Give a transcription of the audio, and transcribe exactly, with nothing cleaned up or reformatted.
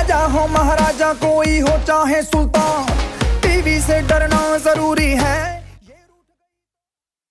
राजा हो महाराजा कोई हो चाहे सुल्तान, टीवी से डरना जरूरी है।